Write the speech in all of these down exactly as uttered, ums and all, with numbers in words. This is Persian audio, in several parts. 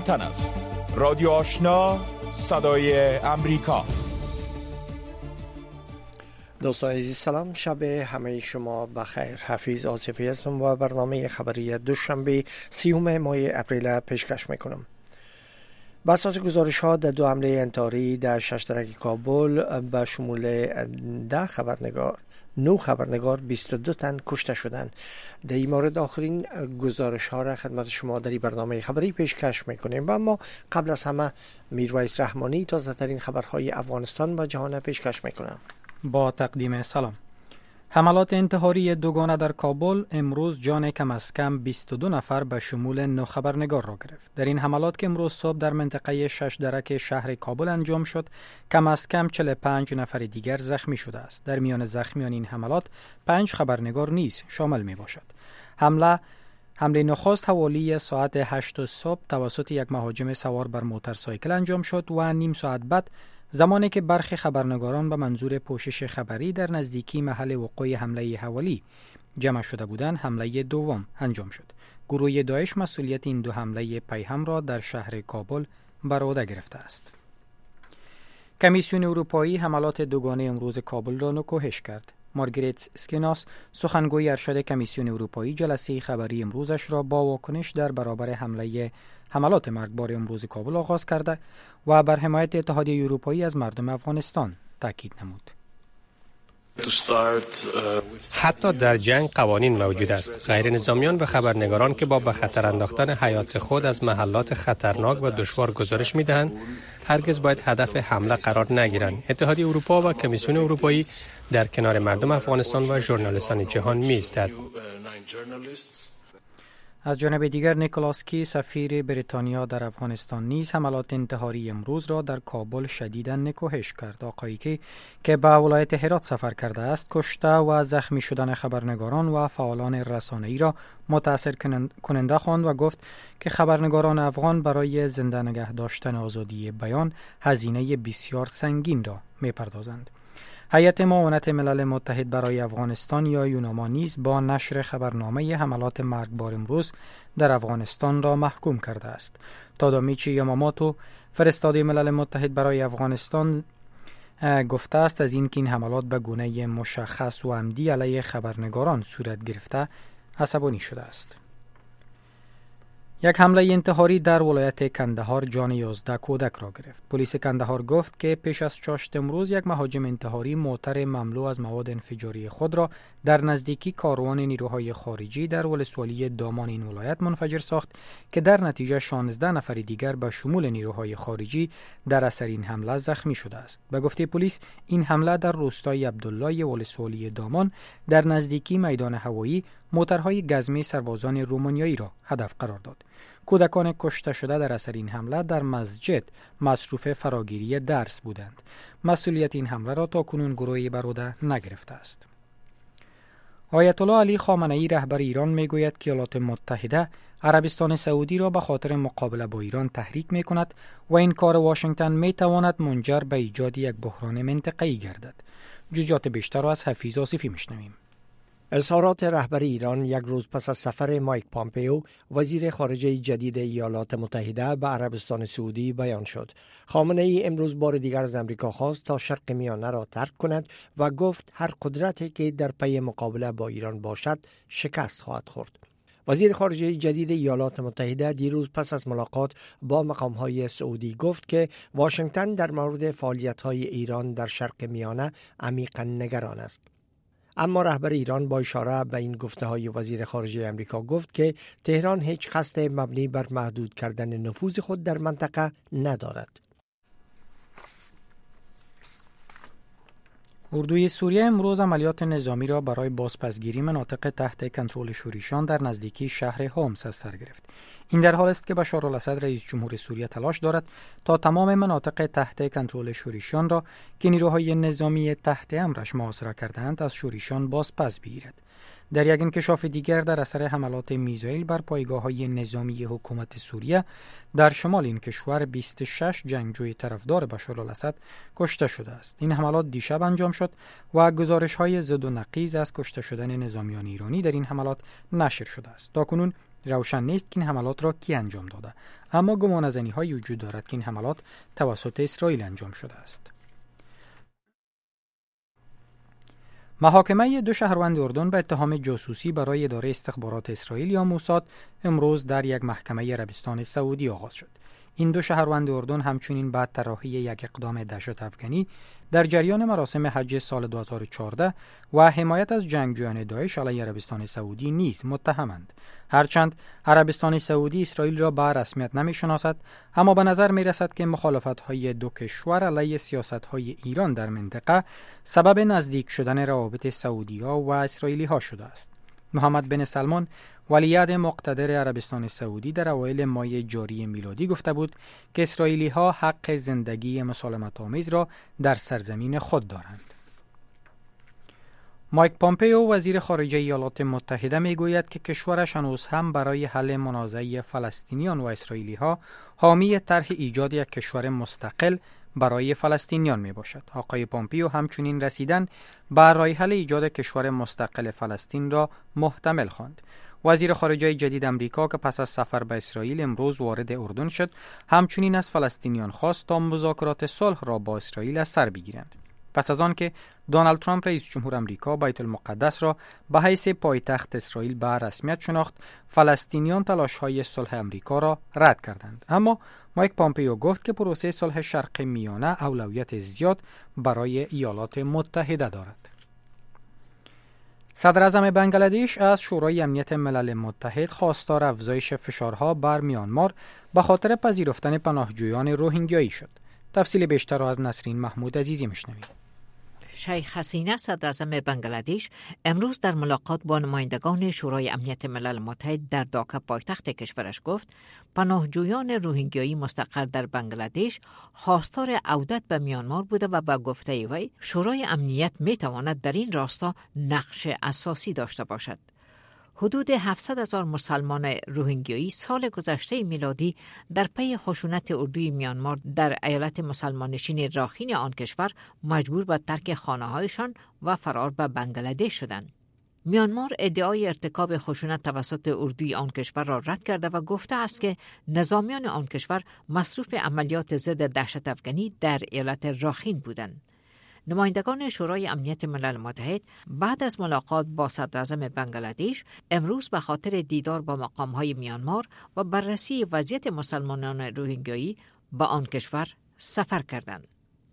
واشنگتن است. رادیو آشنا، صدای امریکا. دوستان عزیز سلام، شب همه شما بخیر. حفیظ آصفی هستم و برنامه خبری دوشنبه سیوم ماه اپریل پیشکش میکنم. بر اساس گزارش ها در دو حمله انتحاری در ششترک کابل به شمول ده خبرنگار نو خبرنگار بیست و دو تن کشته شدند. در این مورد آخرین گزارش ها را خدمت شما در این برنامه خبری پیشکش میکنیم و اما قبل از همه میرویس رحمانی تازه ترین خبرهای افغانستان و جهان پیشکش میکنم. با تقدیم سلام. حملات انتحاری دوگانه در کابل امروز جان کم از کم بیست و دو نفر به شمول نه خبرنگار را گرفت. در این حملات که امروز صبح در منطقه شش درک شهر کابل انجام شد، کم از کم چهل و پنج نفر دیگر زخمی شده است. در میان زخمیان این حملات پنج خبرنگار نیز شامل می باشد. حمله حمله نخست حوالی ساعت هشت صبح توسط یک مهاجم سوار بر موتورسایکل انجام شد و نیم ساعت بعد، زمانی که برخی خبرنگاران به منظور پوشش خبری در نزدیکی محل وقوع حمله حوالی جمع شده بودند، حمله دوم انجام شد. گروه داعش مسئولیت این دو حمله پیهم را در شهر کابل بر عهده گرفته است. کمیسیون اروپایی حملات دوگانه امروز کابل را نکوهش کرد. مارگریت اسکیناس، سخنگوی ارشد کمیسیون اروپایی، جلسه خبری امروزش را با واکنش در برابر حمله حملات مرگبار امروز کابل آغاز کرده و بر حمایت اتحادیه اروپایی از مردم افغانستان تاکید نمود. حتی در جنگ قوانین موجود است. غیر نظامیان و خبرنگاران که با به خطر انداختن حیات خود از محلات خطرناک و دشوار گزارش می‌دهند، هرگز باید هدف حمله قرار نگیرند. اتحادیه اروپا و کمیسیون اروپایی در کنار مردم افغانستان و ژورنالیستان جهان می‌ایستد. از جانب دیگر نیکولاس کی، سفیر بریتانیا در افغانستان، نیز حملات انتحاری امروز را در کابل شدیداً نکوهش کرد. آقای کی که به ولایت هرات سفر کرده است، کشته و زخمی شدن خبرنگاران و فعالان رسانه‌ای را متاثر کننده خواند و گفت که خبرنگاران افغان برای زنده نگه داشتن آزادی بیان هزینه بسیار سنگین را می‌پردازند. هیئت معاونت ملل متحد برای افغانستان یا یوناما نیز با نشر خبرنامه حملات مرگبار امروز در افغانستان را محکوم کرده است. تادامیچی یاماماتو، فرستاده ملل متحد برای افغانستان، گفته است از اینکه این حملات به گونه مشخص و عمدی علیه خبرنگاران صورت گرفته عصبانی شده است. یک حمله انتحاری در ولایت کندهار جان یازده کودک را گرفت. پلیس کندهار گفت که پیش از چاشت امروز یک مهاجم انتحاری موتر مملو از مواد انفجاری خود را در نزدیکی کاروان نیروهای خارجی در ولسوالی دامان این ولایت منفجر ساخت که در نتیجه شانزده نفر دیگر به شمول نیروهای خارجی در اثر این حمله زخمی شده است. به گفته پلیس این حمله در روستای عبدالله ولسوالی دامان در نزدیکی میدان هوایی موترهای گزمه سربازان رومانیایی را هدف قرار داد. کودکان کشته شده در اثر این حمله در مسجد مصروف فراگیری درس بودند. مسئولیت این حمله را تاکنون گروهی بر عهده نگرفته است. آیت الله علی خامنه‌ای رهبر ایران میگوید که ایالات متحده عربستان سعودی را به خاطر مقابله با ایران تحریک می کند و این کار واشنگتن می تواند منجر به ایجاد یک بحران منطقه‌ای گردد. جزئیات بیشتر را از حفیظ آصفی میشنویم. اظهارات رهبر ایران یک روز پس از سفر مایک پامپئو وزیر خارجه جدید ایالات متحده به عربستان سعودی بیان شد. خامنه‌ای امروز بار دیگر از امریکا خواست تا شرق میانه را ترک کند و گفت هر قدرتی که در پی مقابله با ایران باشد شکست خواهد خورد. وزیر خارجه جدید ایالات متحده دیروز پس از ملاقات با مقام‌های سعودی گفت که واشنگتن در مورد فعالیت‌های ایران در شرق میانه عمیقاً نگران است. اما رهبر ایران با اشاره به این گفته‌های وزیر خارجه امریکا گفت که تهران هیچ قصد مبنی بر محدود کردن نفوذ خود در منطقه ندارد. اردوی سوریه امروز عملیات نظامی را برای بازپسگیری مناطق تحت کنترل شوریشان در نزدیکی شهر حمص از سر گرفت. این در حال است که بشار الاسد رئیس جمهور سوریه تلاش دارد تا تمام مناطق تحت کنترل شوریشان را که نیروهای نظامی تحت امرش محاصره کرده‌اند از شوریشان بازپس بگیرد. در یک انکشاف دیگر در اثر حملات میزایل بر پایگاه‌های نظامی حکومت سوریه در شمال این کشور بیست و شش جنگجوی طرفدار بشار الاسد کشته شده است. این حملات دیشب انجام شد و گزارش‌های ضد و نقیض از کشته شدن نظامیان ایرانی در این حملات نشر شده است. تاکنون روشن نیست که این حملات را کی انجام داده، اما گمانه‌زنی‌هایی وجود دارد که این حملات توسط اسرائیل انجام شده است. محاکمه دو شهروند اردن به اتهام جاسوسی برای اداره استخبارات اسرائیل یا موساد امروز در یک محکمه عربستان سعودی آغاز شد. این دو شهروند اردن همچنین بعد طراحی یک اقدام دهشت افغانی در جریان مراسم حج سال دو هزار و چهارده و حمایت از جنگجویان داعش علیه عربستان سعودی نیز متهمند. هرچند عربستان سعودی اسرائیل را به رسمیت نمی‌شناسد، اما به نظر می‌رسد که مخالفت‌های دو کشور علیه سیاست‌های ایران در منطقه سبب نزدیک شدن روابط سعودی‌ها و اسرائیلی‌ها شده است. محمد بن سلمان ولیعهد مقتدر عربستان سعودی در اوایل ماه جاری میلادی گفته بود که اسرائیلی‌ها حق زندگی مسالمت‌آمیز را در سرزمین خود دارند. مایک پامپئو وزیر خارجه ایالات متحده میگوید که کشورش هنوز هم برای حل منازعه فلسطینیان و اسرائیلی‌ها حامی طرح ایجاد یک کشور مستقل برای فلسطینیان می باشد. آقای پامپئو همچنین رسیدن به راه حل ایجاد کشور مستقل فلسطین را محتمل خواند. وزیر خارجه جدید امریکا که پس از سفر به اسرائیل امروز وارد اردن شد، همچنین از فلسطینیان خواست تا مذاکرات صلح را با اسرائیل از سر بگیرند. پس از آن که دونالد ترامپ رئیس جمهور امریکا بیت المقدس را به حیث پایتخت اسرائیل به رسمیت شناخت، فلسطینیان تلاش‌های صلح امریکا را رد کردند. اما مایک پامپئو گفت که پروسه صلح شرق میانه اولویت زیاد برای ایالات متحده دارد. صدر اعظم بنگلادش از شورای امنیت ملل متحد خواستار افزایش فشارها بر میانمار به خاطر پذیرفتن پناهجویان روهینگیایی شد. تفصیل بیشتر را از نسرین محمود عزیزی میشنوید. شیخ حسینه صدر اعظم بنگلادش امروز در ملاقات با نمایندگان شورای امنیت ملل متحد در داکا پایتخت کشورش گفت پناهجویان روهینگیایی مستقر در بنگلادش خواستار عودت به میانمار بوده و با گفته وی شورای امنیت می تواند در این راستا نقش اساسی داشته باشد. حدود هفتصد هزار مسلمان روهینگیایی سال گذشته میلادی در پی خشونت اردوی میانمار در ایالت مسلمانشین راخین آن کشور مجبور به ترک خانه‌هایشان و فرار به بنگلادش شدند. میانمار ادعای ارتکاب خشونت توسط اردوی آن کشور را رد کرده و گفته است که نظامیان آن کشور مصروف عملیات ضد دهشت افغانی در ایالت راخین بودند. نمایندگان شورای امنیت ملل متحد بعد از ملاقات با صدر اعظم بنگلادش امروز به خاطر دیدار با مقام‌های میانمار و بررسی وضعیت مسلمانان روهینگیایی به آن کشور سفر کردند.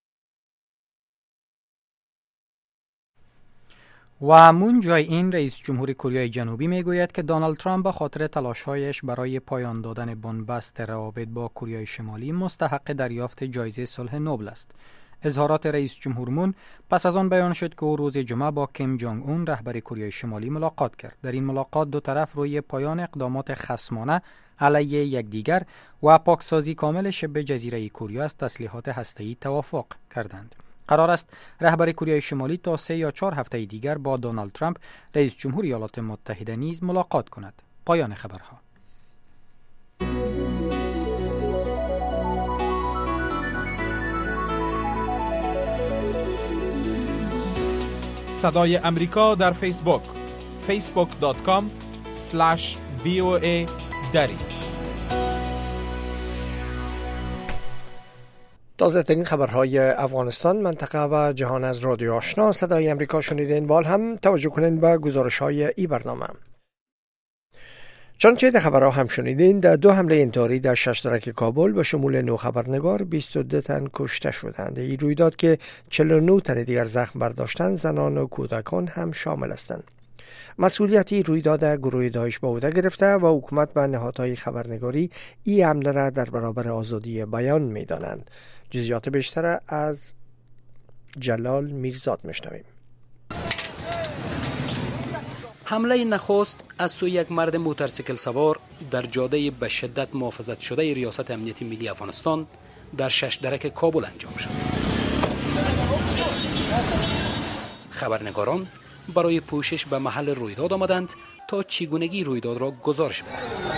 و مون جای این رئیس جمهور کره جنوبی میگوید که دونالد ترامپ به خاطر تلاش‌هایش برای پایان دادن بنبست روابط با کره شمالی مستحق دریافت جایزه صلح نوبل است. اظهارات رئیس جمهور مون پس از آن بیان شد که او روز جمعه با کیم جونگ اون رهبر کره شمالی ملاقات کرد. در این ملاقات دو طرف روی پایان اقدامات خصمانه علیه یکدیگر و پاکسازی کامل شبه جزیره کره از تسلیحات هسته‌ای توافق کردند. قرار است رهبر کره شمالی تا سه یا چهار هفته دیگر با دونالد ترامپ رئیس جمهور ایالات متحده نیز ملاقات کند. پایان خبرها. صدای امریکا در فیسبوک فیسبوک دات کام اسلش وی او ای دری. تازه ترین خبرهای افغانستان، منطقه و جهان از رادیو آشنا صدای امریکا شنیدین. بال هم توجه کنین به گزارش های ای برنامه. چنانچه در خبرها هم شنیدین، در دو حمله انتحاری در شش درک کابل به شمول نو خبرنگار بیست و دو تن کشته شدند. این رویداد که چهل و نه تن دیگر زخم برداشتند، زنان و کودکان هم شامل هستند. مسئولیتی رویداد گروه داعش به عهده گرفته و حکومت و نهادهای خبرنگاری این حمله را در برابر آزادی بیان می‌دانند. جزئیات بیشتر از جلال میرزاد میشنویم. حمله نخست از سوی یک مرد موتورسیکل سوار در جاده به شدت محافظت شده ریاست امنیتی ملی افغانستان در شش درک کابل انجام شد. خبرنگاران برای پوشش به محل رویداد آمدند تا چگونگی رویداد را گزارش بدهند.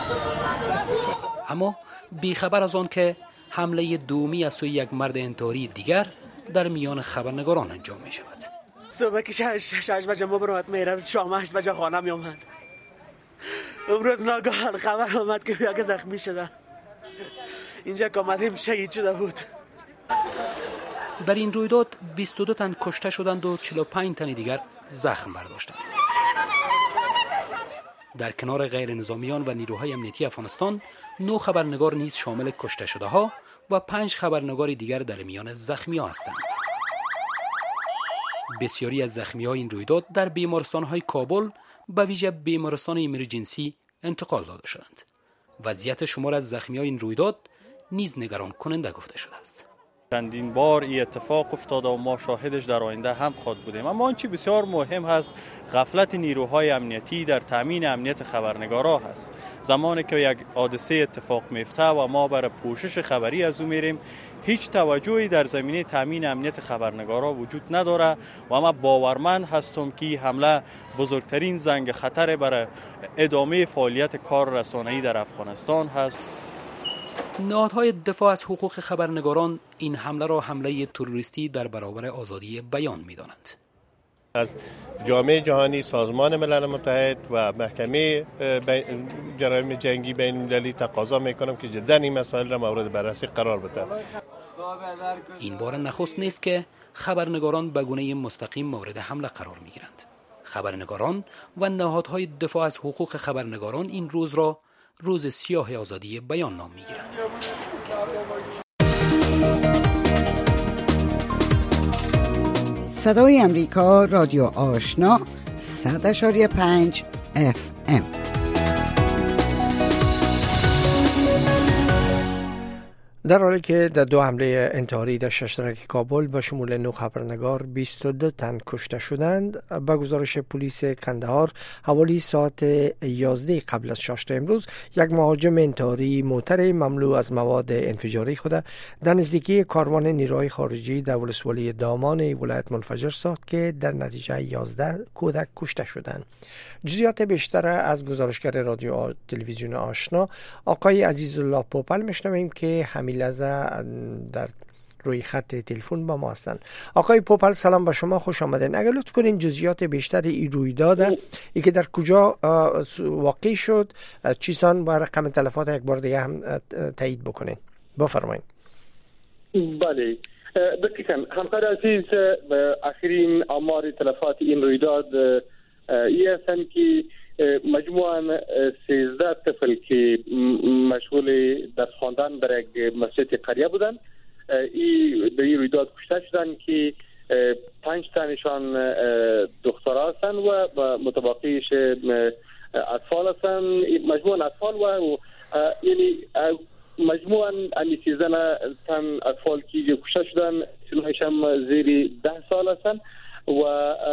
اما بیخبر از آن که حمله دومی از سوی یک مرد انتحاری دیگر در میان خبرنگاران انجام می شود. صبح که شش شش بجه ما برات میرم، شام هشت بجه خانه می آمد. امروز ناگهان خبر آمد که یک زخمی شده. اینجا که آمدیم شهید شده بود. در این رویداد بیست و دو تن کشته شدند و چهل و پنج تن دیگر زخم برداشتند. در کنار غیر نظامیان و نیروهای امنیتی افغانستان، نه خبرنگار نیز شامل کشته شده ها و پنج خبرنگار دیگر در میان زخمی ها هستند. بسیاری از زخمی های این رویداد در بیمارستان های کابل به ویژه بیمارستان ایمرجنسی انتقال داده شدند. وضعیت شمار از زخمی های این رویداد نیز نگران کننده گفته شده است. چندین بار این اتفاق افتاده و ما شاهدش در آینده هم خود بودیم. اما آنچه بسیار مهم هست غفلت نیروهای امنیتی در تامین امنیت خبرنگارا هست. زمانی که یک حادثه اتفاق میفته و ما برای پوشش خبری از او میریم، هیچ توجهی در زمینه تامین امنیت خبرنگارا وجود نداره و ما باورمند هستم که حمله بزرگترین زنگ خطر برای ادامه فعالیت کار رسانه‌ای در افغانستان هست. نهادهای دفاع از حقوق خبرنگاران این حمله را حمله تروریستی در برابر آزادی بیان می‌دانند. از جامعه جهانی، سازمان ملل متحد و محکمه جرایم جنگی بین المللی تقاضا می‌کنم که جداً این مسائل را مورد بررسی قرار بدهند. این بار نخست نیست که خبرنگاران به گونه مستقیم مورد حمله قرار می‌گیرند. خبرنگاران و نهادهای دفاع از حقوق خبرنگاران این روز را روز سیاه آزادی بیان نام می‌گیرند. صدای امریکا، رادیو آشنا، صد اشاری پنج اف ام. در حالی که در دو حمله انتحاری در ششترک کابل با شمول نه خبرنگار بیست و دو تن کشته شدند، با گزارش پلیس قندهار حوالی ساعت یازده قبل از شاشت امروز یک مهاجم انتحاری موتر مملو از مواد انفجاری خود در نزدیکی کاروان نیروهای خارجی در ولسوالی دامان ولایت منفجر ساخت که در نتیجه یازده کودک کشته شدند. جزئیات بیشتر از گزارشگر رادیو تلویزیون آشنا آقای عزیزالله پوپل میشنویم که همین لحظه در روی خط تلفن با ما هستند. آقای پوپل سلام به شما، خوش آمدین. اگر لطف کنین جزئیات بیشتر این رویداد ای که در کجا واقع شد، چیزان با رقم تلفات یک بار دیگه هم تایید بکنین. بفرمایید. بله دقیقاً همکار عزیز، آخرین آمار تلفات این رویداد ای هستند که مجموعاً سیزده طفل که مشغول درس خواندن در یک مسجد قریه بودند ای در این رویداد کشته شدند که پنج تنشان دخترها هستند و متبقیش اطفال هستند، مجموعاً اطفال و یعنی مجموعاً امی سیزده تن اطفال که کشته شدند سنش هم زیر ده سال هستند و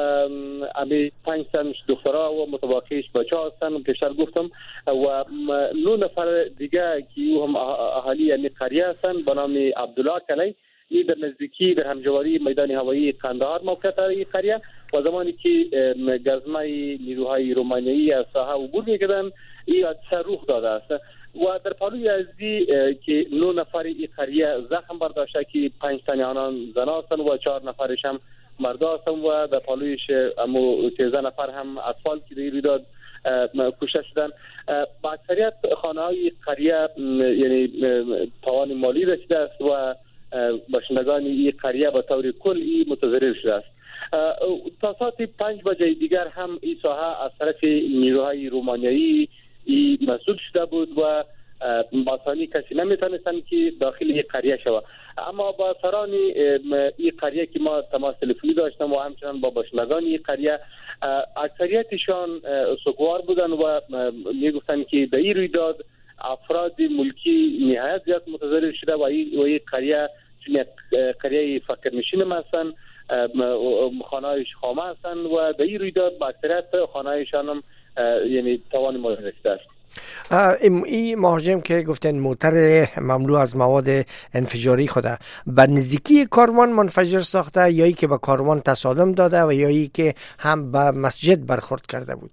امی پنج تن دخترها و متبقیش بچه هستند پیشتر گفتم و نو نفر دیگه که او هم اهالی یعنی قریه هستند به نام عبدالله کلی. این در نزدیکی در همجواری میدان هوایی قندهار موقع داره قریه و زمانی که گزمه نیروهای رومانیایی از ساحه عبور میکردند این حادثه رخ داده است و در پالوی ازی که نو نفر این قریه زخم برداشته که پنج تن آنان زنا هستند و چهار نفرش هم مردا هستند و در پالویش امو سیزده نفر هم اطفال که در رویداد کشته شدند. با اکثریت خانه های قریه یعنی توان مالی رسیده است و باشندگان این قریه به طور کل این متضرر شده است. تا ساعت پنج بجه دیگر هم این ساحه از طرف نیروهای رومانیایی این مسئول شده بود و باسانی کسی نمیتونستند که داخل این قریه شود. اما با سران این قریه که ما تماس تلفنی داشتم و همچنان با باشندگان این قریه اکثریتشان سوگوار بودند و میگفتند که در این رویداد افراد ملکی نهایت زیاد متضرر شده و این قریه چون قریه فقیرنشین هستند، خانه‌هایش خامه هستند و در این رویداد با اکثریت خانه‌هایشان هم یعنی توان مالی رسیده است. این مهاجم که گفتن موتر مملو از مواد انفجاری خوده به نزدیکی کاروان منفجر ساخته یا ای که به کاروان تصادم داده و یا ای که هم به مسجد برخورد کرده بود؟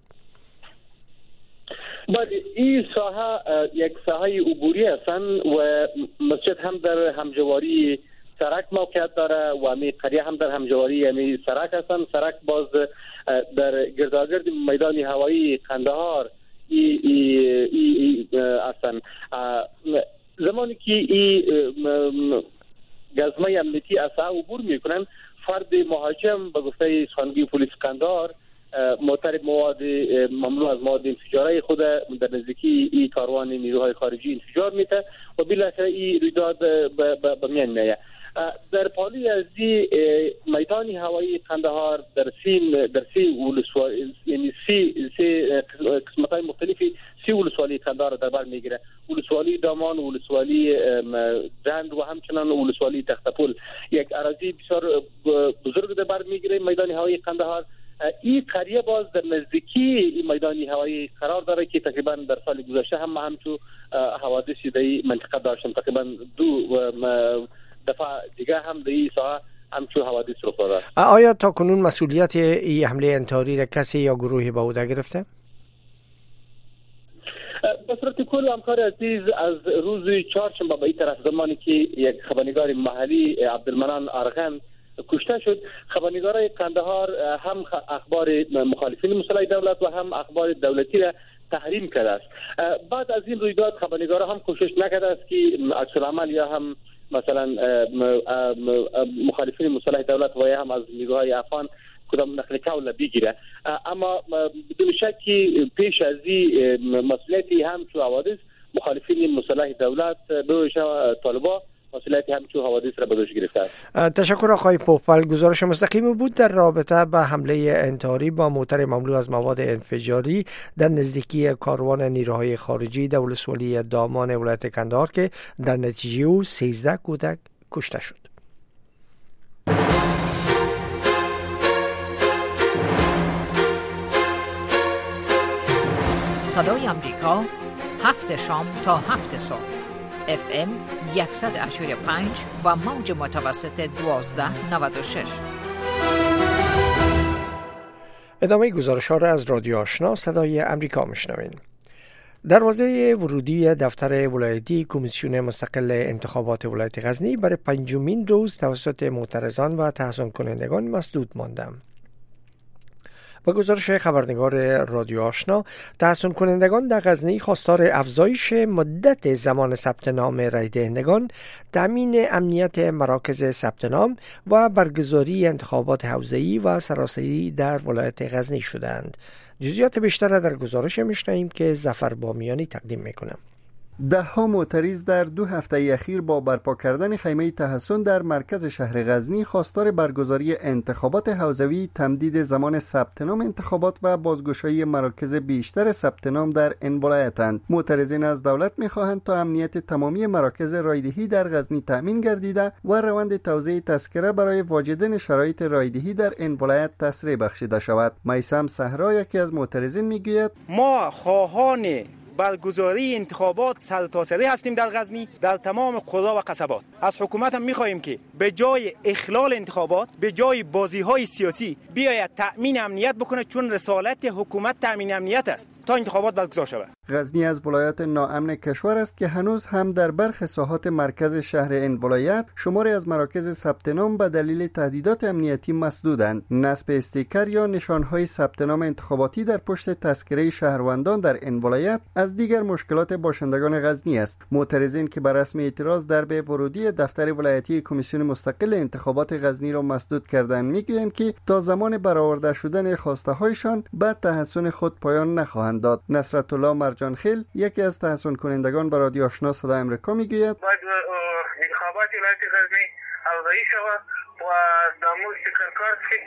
بله این ساحه یک ساحه عبوری هستند و مسجد هم در همجواری سرک موقعیت داره و امی قریه هم در همجواری امی سرک هستند. سرک باز در گرداگرد میدان هوایی قندهار ای ای ای اصلا زمانی که این گزمه امنیتی از عبور میکنن، فرد مهاجم به گفته سخنگوی پلیس قندهار معترف مواد ممنوع از مواد انفجاری خود در نزدیکی این کاروان نیروهای خارجی انفجار میته و بالاخره این رویداد به میان میآید. در پالی از میدان هوایی قندهار در سی در سی ولسوالی، یعنی سی سی قسمت‌های مختلفی سی ولسوالی قندهار در بر میگیره. ولسوالی دامان، ولسوالی جند و همچنان ولسوالی تختپل. یک اراضی بسیار بزرگ در بر میگیره میدان هوایی قندهار. این قریه باز در نزدیکی این میدان هوایی قرار داره که تقریبا در سال گذشته هم همچو حوادثی در این منطقه داشتن. تقریبا دو دفعه دیگه هم در این ساعت همچو حوادث رخ داده. آیا تا کنون مسئولیت این حمله انتحاری را کسی یا گروهی به عهده گرفته؟ به صورت کل همکار عزیز، از روز چهارشنبه به این طرف زمانی که یک خبرنگار محلی عبدالمنان ارغن کشته شد، خبرنگارای قندهار هم اخبار مخالفین مسلح دولت و هم اخبار دولتی را تحریم کرده است. بعد از این رویداد خبرنگارا هم کوشش نکرده است که عکس العمل یا هم مثلا مخالفین مسلح دولت و یا هم از نیروهای افغان کدام نقل قول بگیره. اما بدون شک پیش از این مسئولیتی هم چو حوادث مخالفین مسلح دولت به طالبان مسئولیتی هم چو حوادث را به دوش گرفته است. تشکر آقای پوپل. گزارش مستقیم بود در رابطه با حمله انتحاری با موتر مملو از مواد انفجاری در نزدیکی کاروان نیروهای خارجی در ولسوالی دامان ولایت قندهار که در نتیجه او سیزده کودک کشته شد. صدای امریکا، هفت شام تا هفت صبح، اف ام صد و اشتاد و پنج و موج متوسط دوازده نود و شش. ادامه گزارش ها را از رادیو آشنا صدای امریکا میشنوین. دروازه ورودی دفتر ولایتی کمیسیون مستقل انتخابات ولایت غزنی برای پنجمین روز توسط معترضان و تحصیل کنندگان مسدود مانده. با گزارش خبرنگار رادیو آشنا، تحصیل کنندگان در غزنی خواستار افزایش مدت زمان ثبت نام رای دهندگان، تامین امنیت مراکز ثبت نام و برگزاری انتخابات حوزه‌ای و سراسری در ولایت غزنی شدند. جزئیات بیشتر در گزارش میشنویم که ظفر بامیانی تقدیم میکنم. ده ها معترض در دو هفته اخیر با برپا کردن خیمه تحصن در مرکز شهر غزنی خواستار برگزاری انتخابات حوزوی، تمدید زمان ثبت نام انتخابات و بازگشایی مراکز بیشتر ثبت نام در این ولایتند. معترضین از دولت می‌خواهند تا امنیت تمامی مراکز رایدهی در غزنی تأمین گردیده و روند توزیع تذکره برای واجدین شرایط رایدهی در این ولایت تسریع بخشیده شود. میثم صحرا یکی از معترضین میگوید: ما خواهان برگزاری انتخابات سرتاسری هستیم در غزنی، در تمام قضا و قصبات. از حکومت هم می‌خواهیم که به جای اخلال انتخابات، به جای بازی‌های سیاسی بیاید تأمین امنیت بکنه، چون رسالت حکومت تأمین امنیت است تا انتخابات برگزار شود. غزنی از ولایات ناامن کشور است که هنوز هم در برخی ساحات مرکز شهر این ولایت شماری از مراکز ثبت نام به دلیل تهدیدات امنیتی مسدودند. نصب استیکر یا نشانهای ثبت نام انتخاباتی در پشت تذکره شهروندان در این ولایت از دیگر مشکلات باشندگان غزنی است. معترضین که بر رسم اعتراض درب ورودی دفتر ولایتی کمیسیون مستقل انتخابات غزنی را مسدود کردند میگویند که تا زمان برآورده شدن خواسته هایشان به تحصن خود پایان نخواهند داد. نصرت الله مرجان خیل یکی از تحصیل کنندگان به رادیو آشنا صدای آمریکا میگوید: باید انتخابات ولایت غزنی حوزه‌ای شود و دامو استقرار که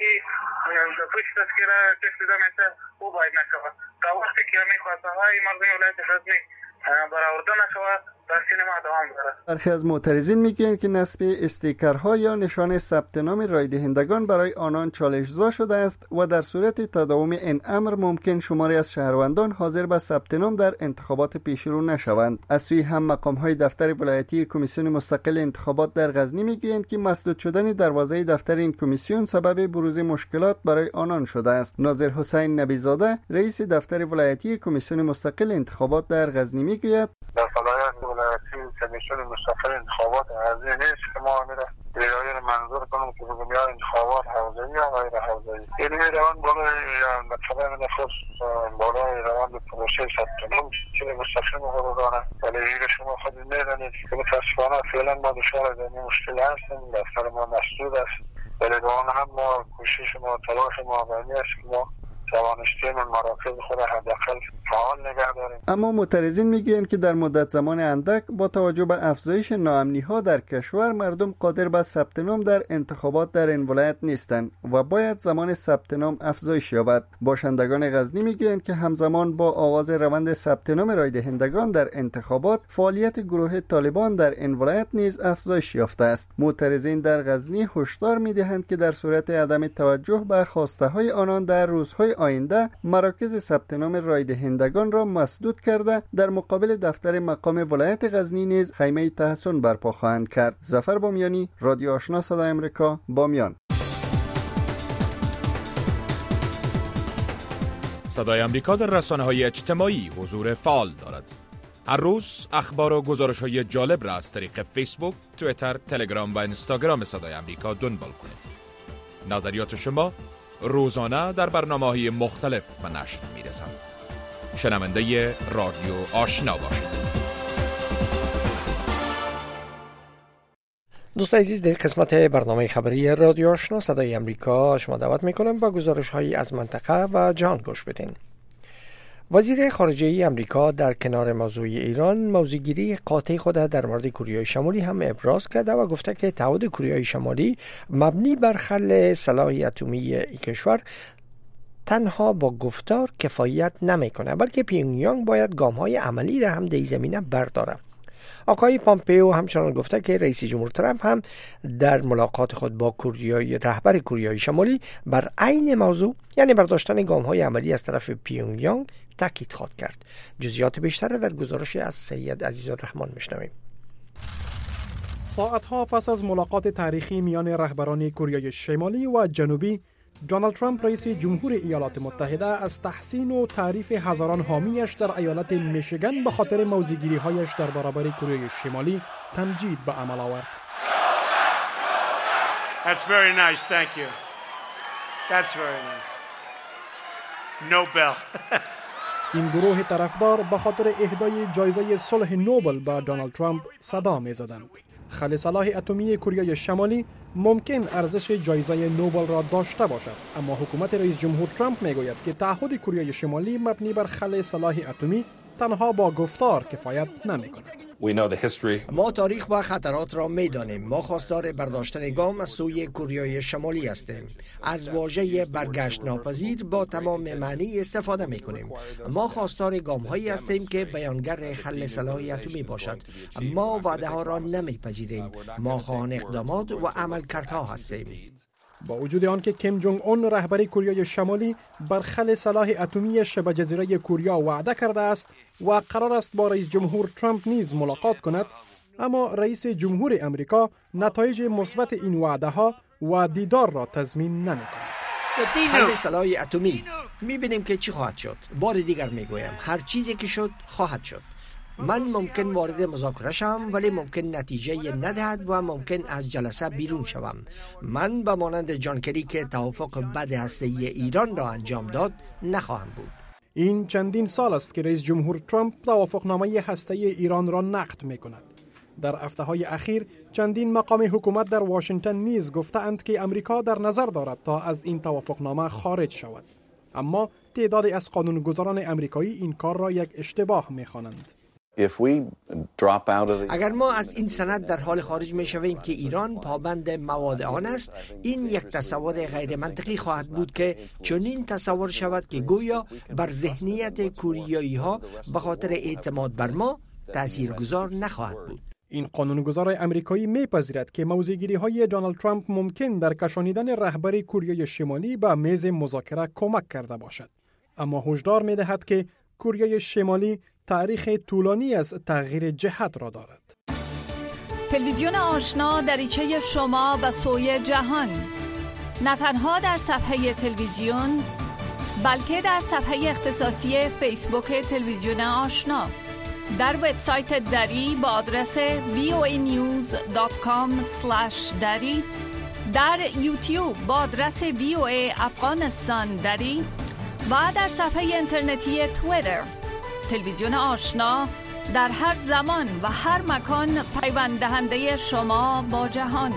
در پشت تذکره کسیده میشه او باید نشود تا وقتی که همین خواسته های مردم ولایت غزنی برآورده نشود در سینما دوام دارد. برخی از معترضین میگویند که نصب استیکرها یا نشان ثبت نام رای دهندگان برای آنان چالش‌زا شده است و در صورت تداوم این امر ممکن شماری از شهروندان حاضر به ثبت نام در انتخابات پیشرو نشوند. از سوی هم مقام‌های دفتر ولایتی کمیسیون مستقل انتخابات در غزنی میگویند که مسدود شدن دروازه دفتر این کمیسیون سبب بروز مشکلات برای آنان شده است. ناظر حسین نبیزاده رئیس دفتر ولایتی کمیسیون مستقل انتخابات در غزنی میگوید: در سال ولایت ولایتی کمیسیون مستقل انتخابات حوزه‌ای نیست که ما میره ریایی رو منظور کنم که بگم یا انتخابات حوزه‌ای یا غیر حوزه‌ای. این روند بالای مطلب نخست بالای روند پروسه ثبت نام چیز مستقیم رو داره، ولی این شما خود میدانید که متاسفانه فعلا ما دچار این مشکل هستیم، دفتر ما مسدود است، ولی با آن هم ما کوشش ما تلاش ما باید است که ما توانستیم مراکز خود حداقل فعال نگه داریم. اما معترضین میگن که در مدت زمان اندک با توجه به افزایش ناامنی ها در کشور مردم قادر به ثبت نام در انتخابات در این ولایت نیستند و باید زمان ثبت نام افزایش یابد. باشندگان غزنی میگن که همزمان با آغاز روند ثبت نام رای دهندگان در انتخابات فعالیت گروه طالبان در این ولایت نیز افزایش یافته است. معترضین در غزنی هشدار میدهند که در صورت عدم توجه به خواسته های آنان در روزهای آینده مراکز ثبت نام رای دهندگان را مسدود کرده در مقابل دفتر مقام ولایت غزنی نیز خیمه تحصن برپا خواهند کرد. ظفر بامیانی، رادیو آشنا صدای امریکا، بامیان. صدای امریکا در رسانه‌های اجتماعی حضور فعال دارد. هر روز اخبار و گزارش‌های جالب را از طریق فیسبوک، توییتر، تلگرام و اینستاگرام صدای امریکا دنبال کنید. نظریات شما روزانه در برنامه‌های مختلف به نشر می‌رسند. شنونده رادیو آشنا باشید. دوستان عزیز، در قسمت برنامه خبری رادیو آشنا صدای امریکا شما دعوت می‌کنم با گزارش‌هایی از منطقه و جهان گوش بدین. وزیر خارجه امریکا در کنار موضوع ایران موضع‌گیری قاطع خود در مورد کره شمالی هم ابراز کرده و گفته که تعهد کره شمالی مبنی بر خلع سلاح اتمی این کشور تنها با گفتار کفایت نمیکنه، بلکه پیونگیانگ باید گام‌های عملی را هم در زمینه برداره. آقای پامپئو همچنان گفته که رئیس جمهور ترامپ هم در ملاقات خود با کره رهبر کره شمالی بر عین موضوع، یعنی برداشتن گام‌های عملی از طرف پیونگیانگ، تاکید خواهد کرد. جزئیات بیشتر در گزارش از سید عزیزالرحمن میشنویم. ساعتها پس از ملاقات تاریخی میان رهبران کره شمالی و جنوبی، دونالد ترامپ رئیس جمهور ایالات متحده از تحسین و تعریف هزاران حامیش در ایالت میشیگان به خاطر موضع‌گیری‌هایش در برابر کره شمالی تمجید به عمل آورد. That's very nice, thank you. That's very nice. Nobel. این گروه طرفدار به خاطر اهدای جایزه صلح نوبل به دونالد ترامپ صدا می‌زدند. خلع سلاح اتمی کره شمالی ممکن ارزش جایزه نوبل را داشته باشد، اما حکومت رئیس جمهور ترامپ میگوید که تعهد کره شمالی مبنی بر خلع سلاح اتمی تنها با گفتار کفایت نمی‌کند. ما تاریخ و خطرات را می‌دانیم. ما خواستار برداشتن گام از سوی کره شمالی هستیم. از واژه برگشت ناپذیر با تمام معنی استفاده می‌کنیم. ما خواستار گام‌هایی هستیم که بیانگر خلع سلاح اتمی باشد. ما وعده‌ها را نمی‌پذیریم. ما خواهان اقدامات و عملکردها هستیم. با وجود آنکه کیم جونگ اون رهبر کره شمالی بر خلع سلاح اتمی شبه جزیره کره وعده کرده است و قرار است با رئیس جمهور ترامپ نیز ملاقات کند، اما رئیس جمهور امریکا نتایج مثبت این وعده ها و دیدار را تضمین نمی‌کند. خلع سلاح اتمی می‌بینیم که چی خواهد شد. بار دیگر میگویم هر چیزی که شد خواهد شد. من ممکن وارد مذاکره شوم، ولی ممکن نتیجه ندهد و ممکن از جلسه بیرون شوم. من به مانند جان کری که توافق بد هسته‌ای ایران را انجام داد نخواهم بود. این چندین سال است که رئیس جمهور ترامپ توافقنامه هسته‌ای ایران را نقد می‌کند. در هفته‌های اخیر چندین مقام حکومت در واشنگتن نیز گفته‌اند که امریکا در نظر دارد تا از این توافقنامه خارج شود. اما تعدادی از قانونگذاران امریکایی این کار را یک اشتباه می‌خوانند. اگر ما از این سند در حال خارج می شویم که ایران پابند مواد آن است، این یک تصور غیر منطقی خواهد بود که چنین تصور شود که گویا بر ذهنیت کوریایی ها به خاطر اعتماد بر ما تاثیرگذار نخواهد بود. این قانونگذار امریکایی میپذیرد که موضع‌گیری های دونالد ترامپ ممکن در کشانیدن رهبر کره شمالی به میز مذاکره کمک کرده باشد، اما هشدار میدهد که کره شمالی تاریخ طولانی از تغییر جهت را دارد. تلویزیون آشنا دریچه شما به سوی جهان، نه تنها در صفحه تلویزیون بلکه در صفحه اختصاصی فیسبوک تلویزیون آشنا. در وبسایت دری با آدرس وی او ای نیوز دات کام اسلش دری، در یوتیوب با آدرس وی او ای افغانستان دری و در صفحه اینترنتی توییتر. تلویزیون آشنا در هر زمان و هر مکان پیوند دهنده شما با جهان.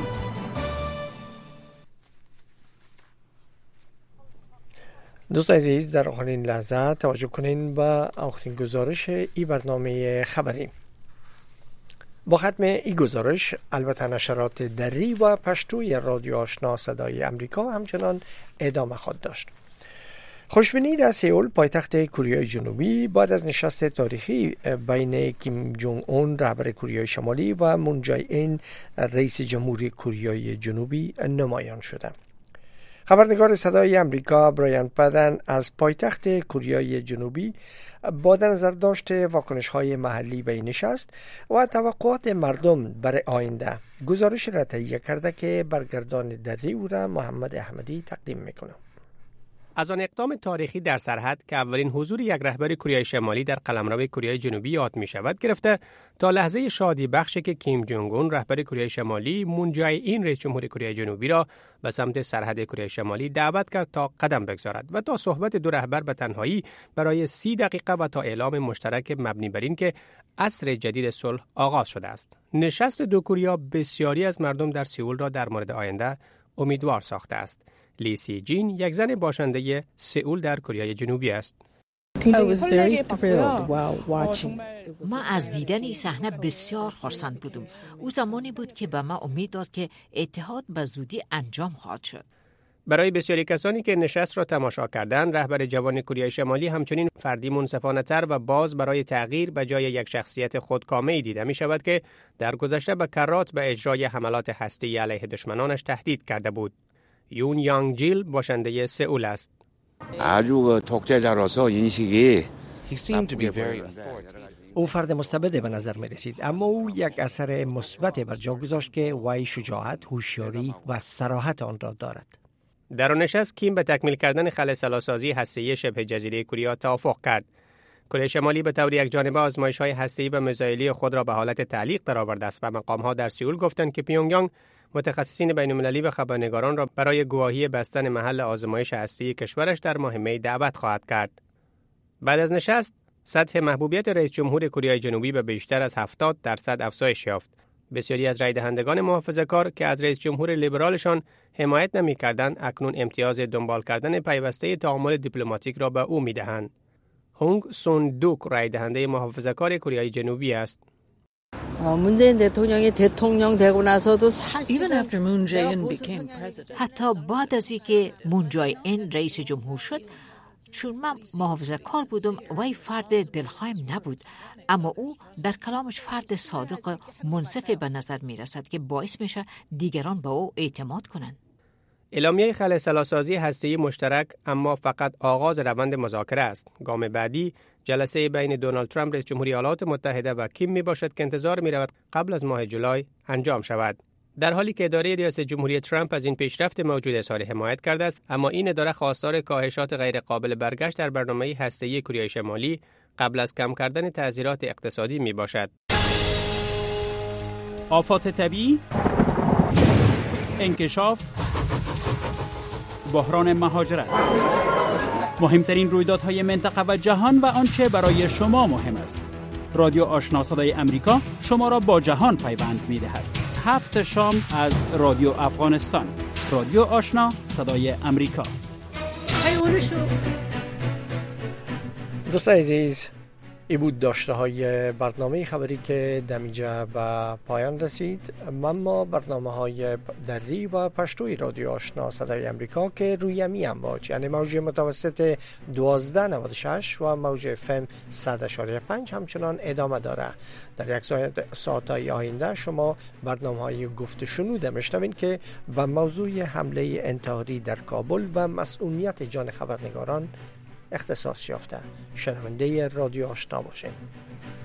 دوستان عزیز، در آخرین لحظه توجه کنین به آخرین گزارش ای برنامه خبری. با ختم ای گزارش البته نشرات دری و پشتوی رادیو آشنا صدای امریکا همچنان ادامه خواهد داشت. خوشبینی در سئول پایتخت کره جنوبی بعد از نشست تاریخی بین کیم جونگ اون رهبر کره شمالی و مون جای این رئیس جمهوری کره جنوبی نمایان شده. خبرنگار صدای امریکا برایان پدن از پایتخت کره جنوبی با در نظر داشت واکنش‌های محلی به این نشست و توقعات مردم برای آینده گزارش را تهیه کرده که برگردان دری او را محمد احمدی تقدیم میکنه. از آن اقدام تاریخی در سرحد که اولین حضور یک رهبر کره شمالی در قلمرو کره جنوبی یاد می شود گرفته تا لحظه شادی بخشی که کیم جونگ اون رهبر کره شمالی مون جای این رئیس جمهور کره جنوبی را به سمت سرحد کره شمالی دعوت کرد تا قدم بگذارد و تا صحبت دو رهبر به تنهایی برای سی دقیقه و تا اعلام مشترک مبنی بر این که عصر جدید صلح آغاز شده است. نشست دو کره بسیاری از مردم در سئول را در مورد آینده امیدوار ساخته است. لی سی جین یک زن باشنده سئول در کره جنوبی است. ما از دیدن این صحنه بسیار خرسند بودم. او زمانی بود که به ما امید داد که اتحاد به زودی انجام خواهد شد. برای بسیاری کسانی که نشست را تماشا کردند، رهبر جوان کره شمالی همچنین فردی منصفانه‌تر و باز برای تغییر به جای یک شخصیت خودکامه‌ای دیده می شود که در گذشته به کرات به اجرای حملات هسته‌ای علیه دشمنانش تهدید کرده بود. یون یانگ جیل باشنده سئول است. او فرد مستبد به نظر می رسید، اما او یک اثر مثبت بر جا گذاشت که وی شجاعت، هوشیاری و صراحت آن را دارد. در آن نشست کیم به تکمیل کردن خلاصه‌سازی هسته‌ای شبه جزیره کره توافق کرد. کره شمالی به طور یکجانبه آزمایش‌های هسته‌ای و میزایلی خود را به حالت تعلیق درآورده است و مقام‌ها در سئول گفتند که پیونگ یانگ متخصصین بین‌المللی و خبرنگاران را برای گواهی بستن محل آزمایش هسته‌ای کشورش در ماه می دعوت خواهد کرد. بعد از نشست، سطح محبوبیت رئیس جمهور کره جنوبی به بیشتر از هفتاد درصد افزایش یافت. بسیاری از رای دهندگان محافظه‌کار که از رئیس جمهور لیبرالشان حمایت نمی‌کردند، اکنون امتیاز دنبال کردن پیوسته تعامل دیپلماتیک را به او می‌دهند. هونگ سون دوک رای دهنده محافظه‌کار کره جنوبی است. حتی بعد از اینکه مون جای این رئیس جمهور شد، چون من محافظه‌کار بودم، وی فرد دلخواهیم نبود، اما او در کلامش فرد صادق منصف به نظر می رسد که باعث میشه دیگران به او اعتماد کنند. اعلامیه خلاصه‌سازی هسته‌ای مشترک اما فقط آغاز روند مذاکره است. گام بعدی جلسه بین دونالد ترامپ رئیس جمهوری ایالات متحده و کیم می باشد که انتظار می رود قبل از ماه جولای انجام شود. در حالی که اداره ریاست جمهوری ترامپ از این پیشرفت موجود اظهار حمایت کرده است، اما این اداره خواستار کاهشات غیر قابل برگشت در برنامه هسته‌ای کره شمالی قبل از کم کردن تعزیرات اقتصادی می باشد. آفات طبیعی، انکشاف، بحران مهاجرت، مهمترین رویدادهای منطقه و جهان و آنچه برای شما مهم است. رادیو آشنا صدای امریکا شما را با جهان پیوند می‌دهد. هفت شام از رادیو افغانستان. رادیو آشنا صدای امریکا. دوستان عزیز، ای بود داشته های برنامه خبری که دمیجه به پایان رسید. اما برنامه های دری و پشتوی رادیو آشنا صدای امریکا که روی امی امواج، یعنی موج متوسط دوازده نود و شش و موج اف ام صد و پنج همچنان ادامه داره. در یک ساعت های آینده شما برنامه های گفت شنوده میشنوین که به موضوع حمله انتحاری در کابل و مسئولیت جان خبرنگاران اختصاص یافته. شنونده رادیو آشنا باشین.